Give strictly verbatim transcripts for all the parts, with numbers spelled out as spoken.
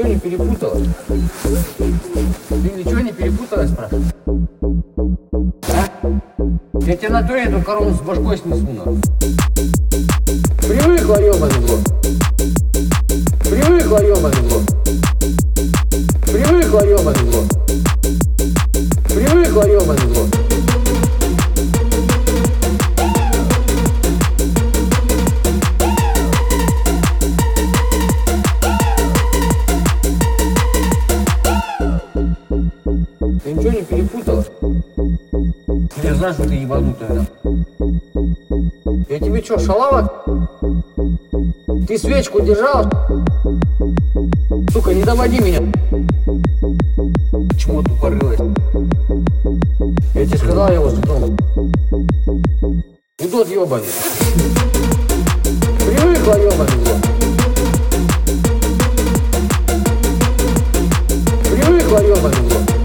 ничего не перепутала? Ты ничего не перепутала, спрашиваю? А? Я тебе на то эту корону с башкой снесу, нахуй. Привыкла, ёбаный в рот. Привыкла, ёбаный в рот. Привыкла, ёбаный в рот. Привыкла, ёбаный в рот. Ты ничего не перепутала? Я знаю, что ты ебанутая, да? Я тебе что, шалава? Ты свечку держала? Сука, не доводи меня. Чмо тупорылась? Я тебе сказал, я возле дома. Удот ебаный. Привыкла, ебаный в рот. Привыкла, ебаный в рот.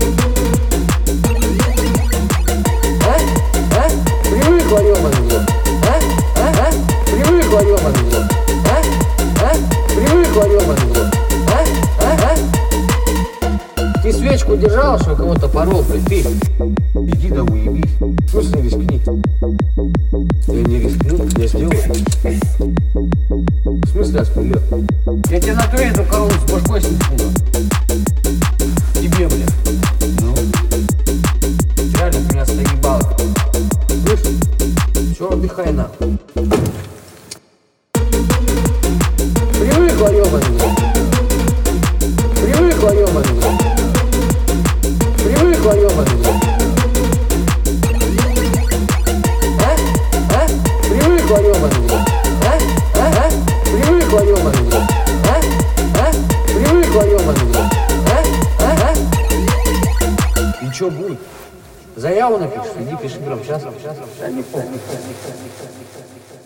А? А? Привыкла, ебаный в рот. А? А? А? Привыкла, ебаный в рот. А? А? Привыкла, ебаный в рот. А? А? А? Ты свечку держала, что кого-то порол, блядь, ты? Иди да уебись. В смысле рискни? Я не рискну, я сделаю. В смысле аспирин? Я тебе на то эту корону с башкой снесу. Тебе, блядь. Ну? Реально меня заебало. Слышь? Все, отдыхай нахуй. Привыкла, ёбаный в рот. Привыкла, ёбаный в рот. Привыкла, ёбаный в рот. А? А? Привыкла, ёбаный в рот. А? А? А? Привыкла, ёбаный в рот. А? А? Привыкла, ёбаный в рот. А? А? А? И чё будет? Заяву напишешь? Иди пиши прямо сейчас. Да не помню.